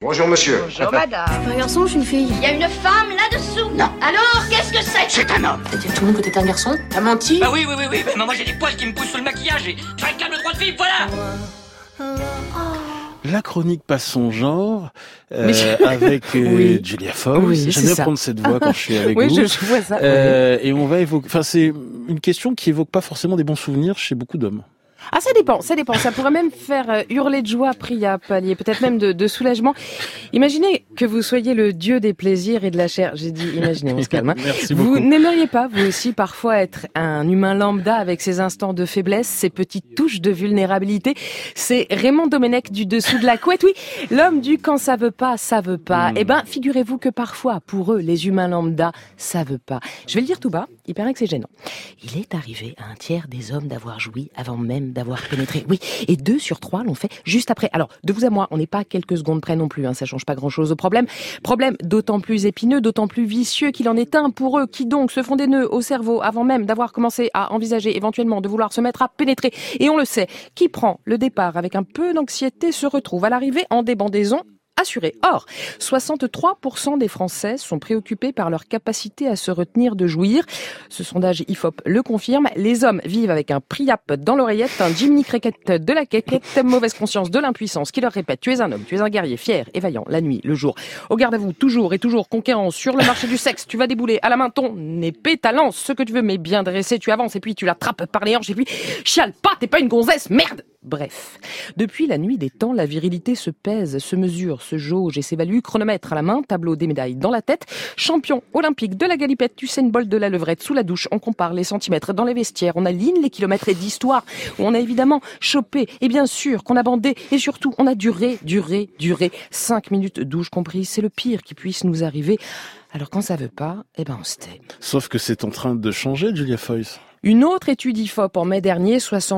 Bonjour monsieur. Bonjour madame. Je suis un garçon, je suis une fille. Il y a une femme là-dessous. Non. Alors, qu'est-ce que c'est? C'est un homme. T'as dit à tout le monde que t'étais un garçon? T'as menti? Bah oui, mais moi j'ai des poils qui me poussent sous le maquillage et je réclame le droit de vivre, voilà. La chronique passe son genre avec Oui. Julia Foy. Oui, J'aime c'est bien ça. prendre cette voix quand je suis avec Oui, vous. je vois ça. Et on va évoquer. Enfin, c'est une question qui évoque pas forcément des bons souvenirs chez beaucoup d'hommes. Ah, ça dépend. Ça pourrait même faire hurler de joie, Priya Pallier, peut-être même de soulagement. Imaginez que vous soyez le dieu des plaisirs et de la chair. J'ai dit imaginez, on se calme. Hein. Merci Vous beaucoup. n'aimeriez pas, vous aussi, parfois être un humain lambda avec ses instants de faiblesse, ses petites touches de vulnérabilité. C'est Raymond Domenech du dessous de la couette. Oui, l'homme du quand ça veut pas, ça veut pas. Eh ben, figurez-vous que parfois, pour eux, les humains lambda, ça veut pas. Je vais le dire tout bas, il paraît que c'est gênant. Il est arrivé à un tiers des hommes d'avoir joui avant même d'avoir pénétré. Oui, et 2 sur 3 l'ont fait juste après. Alors, de vous à moi, on n'est pas à quelques secondes près non plus, hein, ça change pas grand-chose au problème. Problème d'autant plus épineux, d'autant plus vicieux qu'il en est un pour eux qui donc se font des nœuds au cerveau avant même d'avoir commencé à envisager éventuellement de vouloir se mettre à pénétrer. Et on le sait, qui prend le départ avec un peu d'anxiété se retrouve à l'arrivée en débandaison assuré. Or, 63% des Français sont préoccupés par leur capacité à se retenir de jouir. Ce sondage IFOP le confirme. Les hommes vivent avec un Priap dans l'oreillette, un Jiminy Cricket de la quéquette, mauvaise conscience de l'impuissance qui leur répète « Tu es un homme, tu es un guerrier fier et vaillant, la nuit, le jour. Au garde à vous, toujours et toujours conquérant sur le marché du sexe. Tu vas débouler à la main ton épée, ta lance, ce que tu veux, mais bien dressé. Tu avances et puis tu l'attrapes par les hanches et puis chiale pas, t'es pas une gonzesse, merde !» Bref, depuis la nuit des temps, la virilité se pèse, se mesure, se jauge et s'évalue, chronomètre à la main, tableau des médailles dans la tête, champion olympique de la galipette, Usain Bolt de la levrette sous la douche, on compare les centimètres dans les vestiaires, on aligne les kilomètres et d'histoire, où on a évidemment chopé, et bien sûr qu'on a bandé, et surtout on a duré, 5 minutes douche comprise, c'est le pire qui puisse nous arriver. Alors quand ça veut pas, eh ben on se tait. Sauf que c'est en train de changer, Julia Foy. Une autre étude IFOP en mai dernier,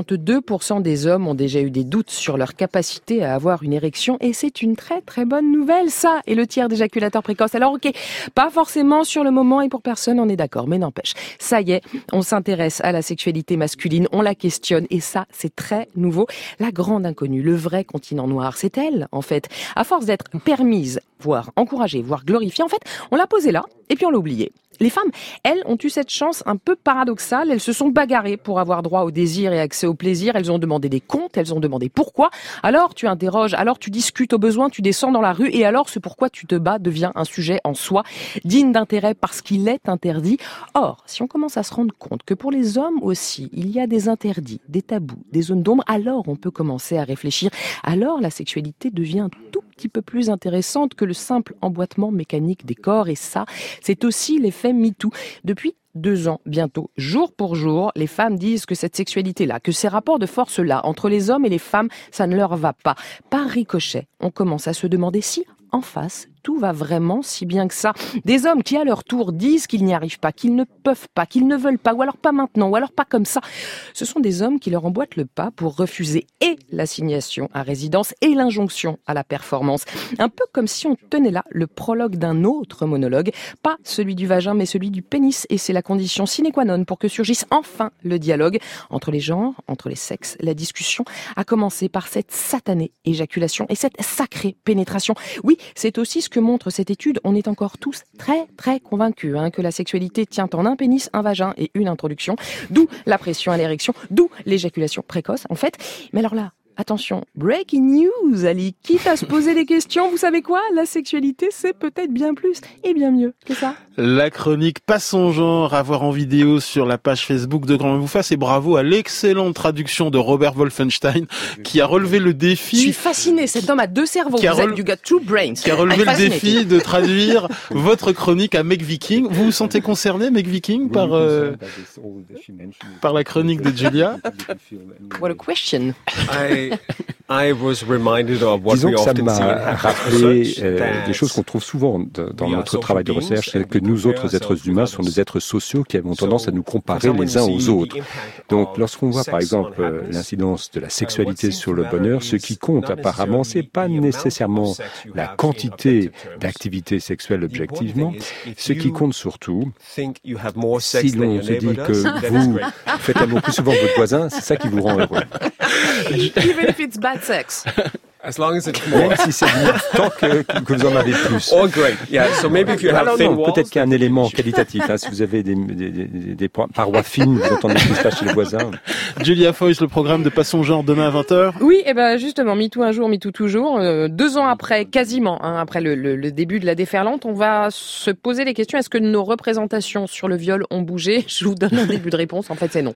62% des hommes ont déjà eu des doutes sur leur capacité à avoir une érection et c'est une très très bonne nouvelle, ça. Et le tiers d'éjaculateurs précoces. Alors ok, pas forcément sur le moment et pour personne, on est d'accord, mais n'empêche. Ça y est, on s'intéresse à la sexualité masculine, on la questionne et ça, c'est très nouveau. La grande inconnue, le vrai continent noir, c'est elle, en fait. À force d'être permise, voire encouragée, voire glorifiée, en fait, on l'a posée là et puis on l'a oubliée. Les femmes, elles, ont eu cette chance un peu paradoxale. Elles se sont bagarrées pour avoir droit au désir et accès au plaisir. Elles ont demandé des comptes, elles ont demandé pourquoi. Alors tu interroges, alors tu discutes au besoin, tu descends dans la rue et alors ce pourquoi tu te bats devient un sujet en soi, digne d'intérêt parce qu'il est interdit. Or, si on commence à se rendre compte que pour les hommes aussi, il y a des interdits, des tabous, des zones d'ombre, alors on peut commencer à réfléchir. Alors la sexualité devient tout petit peu plus intéressante que le simple emboîtement mécanique des corps et ça, c'est aussi l'effet MeToo. Depuis 2 ans bientôt, jour pour jour, les femmes disent que cette sexualité-là, que ces rapports de force-là entre les hommes et les femmes, ça ne leur va pas. Par ricochet, on commence à se demander si, en face, tout va vraiment si bien que ça. Des hommes qui, à leur tour, disent qu'ils n'y arrivent pas, qu'ils ne peuvent pas, qu'ils ne veulent pas, ou alors pas maintenant, ou alors pas comme ça. Ce sont des hommes qui leur emboîtent le pas pour refuser et l'assignation à résidence et l'injonction à la performance. Un peu comme si on tenait là le prologue d'un autre monologue, pas celui du vagin, mais celui du pénis, et c'est la condition sine qua non pour que surgisse enfin le dialogue entre les genres, entre les sexes, la discussion, a commencé par cette satanée éjaculation et cette sacrée pénétration. Oui, c'est aussi ce que montre cette étude. On est encore tous très très convaincus que la sexualité tient en un pénis, un vagin et une introduction, d'où la pression à l'érection, d'où l'éjaculation précoce en fait. Mais alors là, attention, breaking news, Ali, quitte à se poser des questions, vous savez quoi? La sexualité, c'est peut-être bien plus et bien mieux que ça. La chronique Passe son genre à voir en vidéo sur la page Facebook de Grand Bouffasse et bravo à l'excellente traduction de Robert Wolfenstein qui a relevé le défi. Je suis fasciné, cet homme a 2 cerveaux, you got 2 brains. Qui a relevé le défi de traduire votre chronique à Meg Viking. Vous vous sentez concerné, Meg Viking, par la chronique de Julia? What a question. Disons que ça m'a rappelé des choses qu'on trouve souvent dans notre travail de recherche, c'est que nous autres êtres humains sommes des êtres sociaux qui avons tendance à nous comparer les uns aux autres. Donc lorsqu'on voit par exemple l'incidence de la sexualité sur le bonheur, ce qui compte apparemment, c'est pas nécessairement la quantité d'activité sexuelle objectivement, ce qui compte surtout, si l'on se dit que vous faites l'amour plus souvent que votre voisin, c'est ça qui vous rend heureux. Even if it's bad sex. Même si c'est bien, tant que vous en avez plus. Oh, great. Yeah. So maybe if you have Alors thin non, walls, peut-être qu'il y a un élément qualitatif. Hein, si vous avez des parois fines, vous entendez plus ça chez les voisins. Julia Foyce, le programme de Pas son genre demain à 20h. Oui, et ben justement, MeToo un jour, MeToo toujours. 2 ans après, quasiment, après le début de la déferlante, on va se poser les questions. Est-ce que nos représentations sur le viol ont bougé ? Je vous donne un début de réponse. En fait, c'est non.